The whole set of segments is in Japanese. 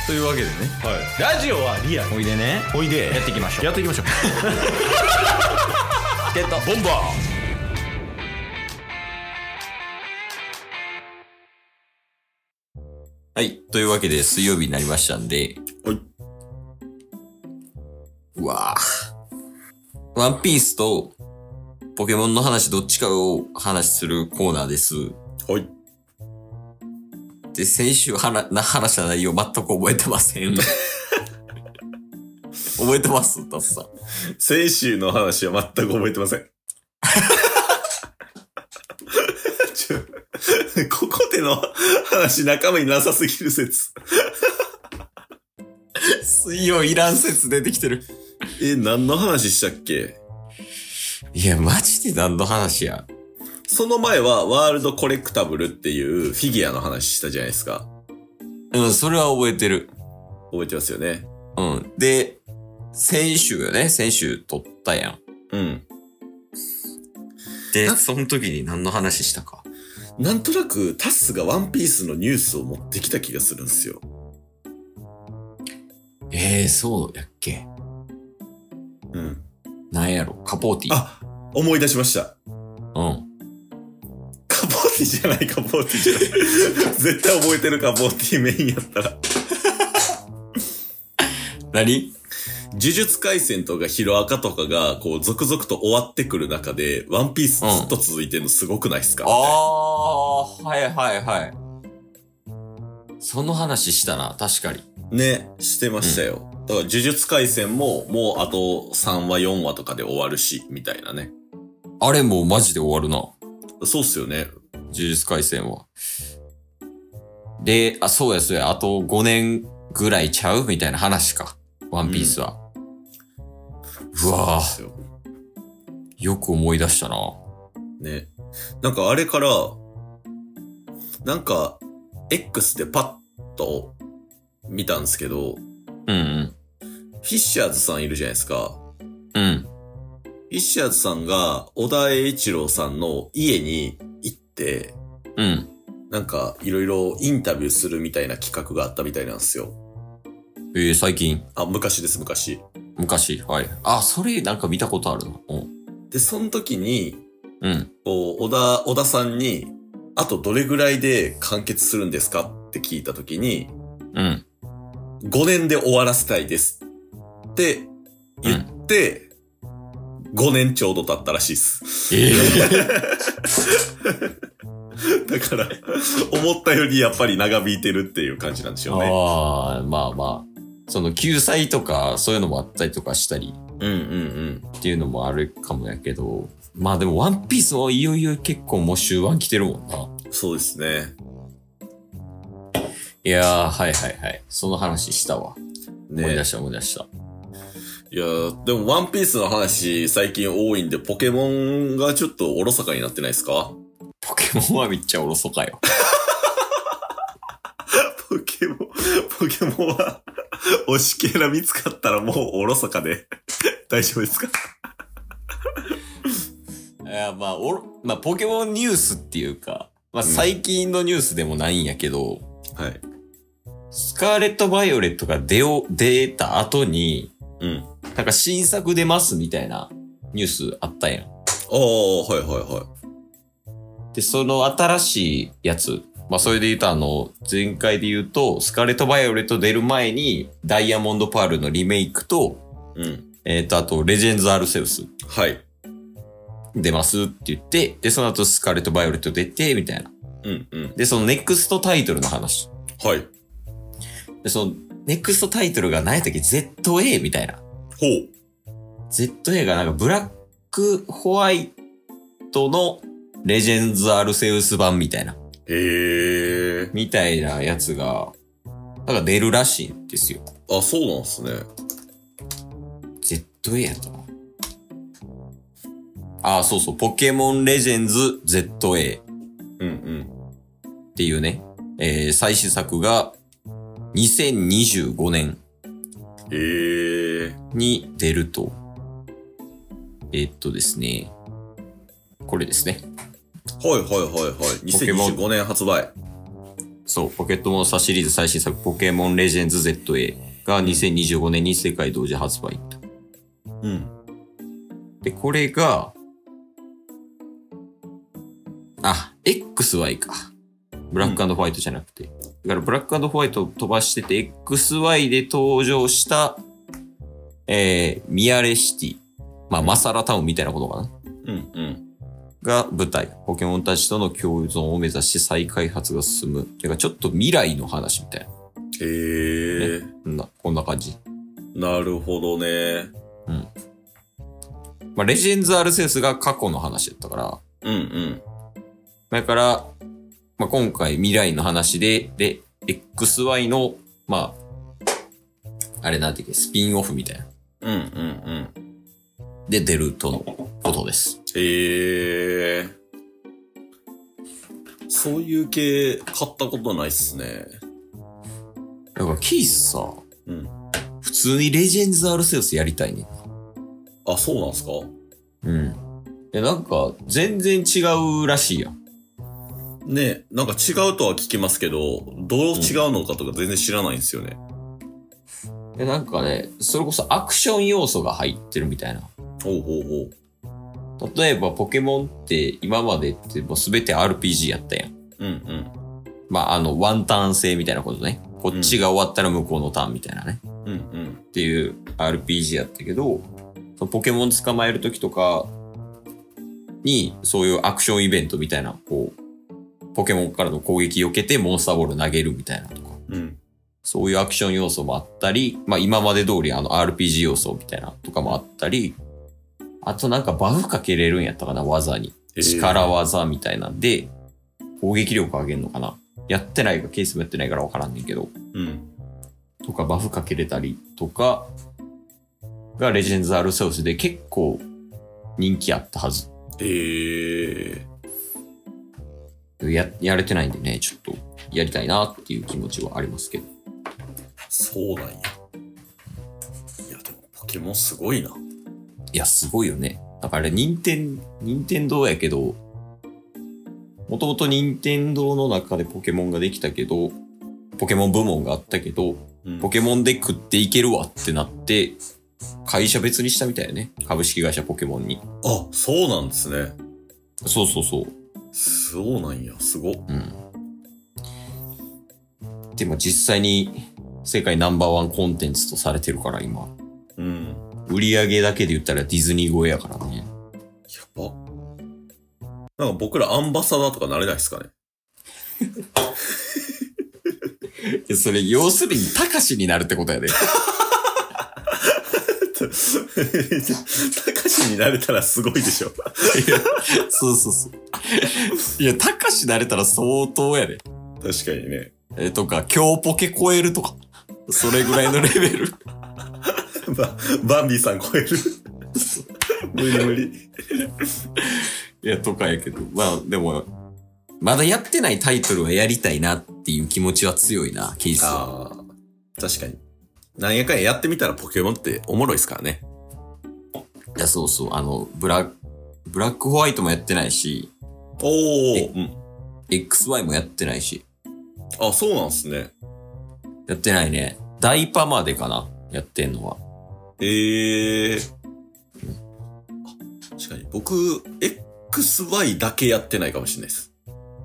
というわけでね、 はい、ラジオはリアル。 おいでね、 おいでやっていきましょう。 やっていきましょうゲットボンバはい、というわけで水曜日になりましたんで、 はい。 うわぁ、ワンピースとポケモンの話どっちかを話するコーナーです。 はい。 で、先週話した内容全く覚えてません。覚えてますタスさん。 先週の話は全く覚えてません。ここでの話中身なさすぎる説。 水曜いらん説出てきてる。 何の話したっけ？ いや、マジで何の話や。 その前はワールドコレクタブルっていうフィギュアの話したじゃないですか。 うん、それは覚えてる。 覚えてますよね。 うん。で、先週撮ったやん。 うん。 で、その時に何の話したか。 なんとなくタスがワンピースのニュースを持ってきた気がするんですよ。 そうやっけ。 うん。 なんやろ、カポーティ。 あ、思い出しました。 うん。 カポーティじゃない、カポーティじゃない。絶対覚えてるカポーティメインやったら。 何？ 呪術廻戦とかヒロアカとかが、こう、続々と終わってくる中で、ワンピースずっと続いてるのすごくないですか？ はいはいはい。その話したな、確かに。 ね、してましたよ。だから、呪術廻戦も、もうあと3話、4話とかで終わるし、みたいなね。 あれもうマジで終わるな。 そうっすよね。 呪術廻戦は。で、そうや、あと5年ぐらいちゃうみたいな話か。ワンピースは。うわぁ。よく思い出したな。 ね。なんかあれから、なんか、X でパッと見たんですけど、 うんうん。 フィッシャーズさんいるじゃないですか。 うん。 フィッシャーズさんが小田栄一郎さんの家に行って、 うん。 なんかいろいろインタビューするみたいな企画があったみたいなんですよ。 最近？ 昔です、昔。 昔、はい。それなんか見たことあるな。うん。 で、その時に、 うん。 こう、小田さんに、あとどれぐらいで完結するんですかって聞いた時に、 うん。 5年で終わらせたいですって言って、5年ちょうど経ったらしいっす。だから、思ったよりやっぱり長引いてるっていう感じなんでしょうね。 まあまあ。その救済とかそういうのもあったりとかしたり。っていうのもあるかもやけど。まあでもワンピースはいよいよ結構もう終盤来てるもんな。 そうですね。 いやー、はい。その話したわ。 ね、 思い出した。 いやー、でもワンピースの話最近多いんで、ポケモンがちょっとおろそかになってないですか？ ポケモンはめっちゃおろそかよ。 ポケモンは、推しキャラ見つかったらもうおろそかで大丈夫ですか？ いや、まあ、ポケモンニュースっていうか、まあ最近のニュースでもないんやけど、 はい。 スカーレット・バイオレットが出た後に、なんか新作出ますみたいなニュースあったやん。 はい。 で、その新しいやつ、まあそれで言うと前回で言うと、スカーレット・バイオレット出る前に、ダイヤモンド・パールのリメイクと、あと、レジェンズ・アルセウス。 はい。 出ますって言って、で、その後スカーレット・バイオレット出て、みたいな。で、そのネクストタイトルの話。 はい。 で、その、ネクストタイトルが何やったっけ？ ZA みたいな。 ほう。 ZA がなんかブラックホワイトのレジェンズ・アルセウス版みたいな。みたいなやつが、なんか出るらしいんですよ。 あ、そうなんすね。 ZA やったな。そう。ポケモンレジェンズ ZA。っていうね、最新作が2025年に出ると。ですね。これですね。 はい。2025年発売。 そう、ポケットモンスターシリーズ最新作ポケモンレジェンズ ZA が2025年に世界同時発売。 うん。 で、これが、XY か。ブラック&ホワイトじゃなくて。だからブラック&ホワイトを飛ばしてて、XY で登場した、ミアレシティ。まあ、マサラタウンみたいなことかな。 うんうん。 が舞台。ポケモンたちとの共存を目指し再開発が進む。てか、ちょっと未来の話みたいな。 へえ、 ね。こんな感じ。 なるほどね。 うん。まあ、レジェンズ・アルセウスが過去の話だったから。 うんうん。 だから、まあ、今回未来の話で、XY の、まあ、あれなんていうか、スピンオフみたいな。 うんうんうん。 で出るとのことです。 へえ。そういう系買ったことないっすね。 だからキースさ、 うん。 普通にレジェンズ・アルセウスやりたいね。 あ、そうなんすか？ うん。なんか、全然違うらしいやん。 ね、なんか違うとは聞きますけど、どう違うのかとか全然知らないんですよね。 なんかね、それこそアクション要素が入ってるみたいな。 ほうほうほう。例えばポケモンって今までってもう全て RPG やったやん。 うんうん。 まあワンターン制みたいなことね。こっちが終わったら向こうのターンみたいなね。 うんうん。 っていう RPG やったけど、ポケモン捕まえるときとかにそういうアクションイベントみたいな、こう、ポケモンからの攻撃避けてモンスターボール投げるみたいなとか。 うん。 そういうアクション要素もあったり、まあ今まで通りRPG 要素みたいなとかもあったり、あとなんかバフかけれるんやったかな、技に。力技みたいなんで、攻撃力上げるのかな。やってないか、ケースもやってないからわからんねんけど。 うん。 とかバフかけれたりとか、がレジェンズ・アルセウスで結構人気あったはず。やれてないんでね、ちょっとやりたいなっていう気持ちはありますけど。 そうなんや。いや、でもポケモンすごいな。 いや、すごいよね。だからあれ、任天堂やけど、もともと任天堂の中でポケモンができたけど、ポケモン部門があったけど、 うん、 ポケモンで食っていけるわってなって、会社別にしたみたいよね。株式会社ポケモンに。 あ、そうなんですね。 そうそうそう。 そうなんや、すごっ。 うん。でも実際に世界ナンバーワンコンテンツとされてるから今。 うん。 売り上げだけで言ったらディズニー超えやからね。 やば。なんか僕らアンバサダーとかなれないっすかね。 それ要するにたかしになるってことやで。 たかしになれたらすごいでしょ。 そうそうそう。いや、たかしになれたら相当やで。 確かにね。 とか、強ポケ超えるとか。それぐらいのレベル。 バンビーさん超える。無理無理。 いや、とかやけど。まあ、でも、まだやってないタイトルはやりたいなっていう気持ちは強いな、ケースは。 ああ、確かに。なんやかんやってみたらポケモンっておもろいっすからね。 いや、そうそう。ブラックホワイトもやってないし。 おー。うん。 XY もやってないし。 あ、そうなんすね。 やってないね。ダイパまでかな、やってんのは。 確かに。僕、XY だけやってないかもしれないです。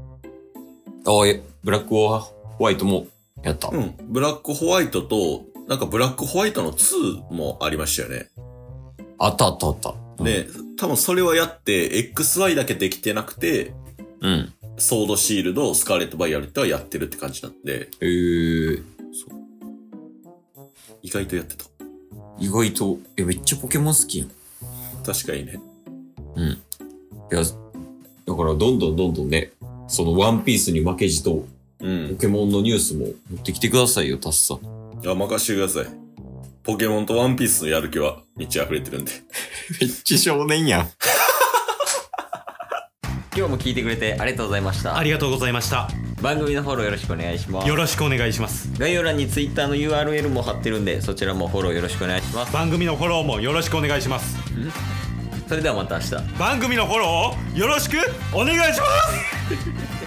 ブラックホワイトもやった。 うん。ブラックホワイトと、なんかブラックホワイトの2もありましたよね。 あった。うん、 で、多分それはやって、XY だけできてなくて、 うん。 ソードシールド、スカーレットバイオレットはやってるって感じなんで。そう。意外とやってた。 意外と、めっちゃポケモン好きやん。 確かにね。 うん。いや、だからどんどんね、そのワンピースに負けじと、 うん。 ポケモンのニュースも持ってきてくださいよ、タスさん。 いや、任してください。ポケモンとワンピースのやる気は満ち溢れてるんで。 めっちゃ少年やん。今日も聞いてくれてありがとうございました。 ありがとうございました。 番組のフォローよろしくお願いします。 よろしくお願いします。 概要欄に Twitter の URL も貼ってるんで、そちらもフォローよろしくお願いします。 番組のフォローもよろしくお願いします。 それではまた明日。 番組のフォローをよろしくお願いします。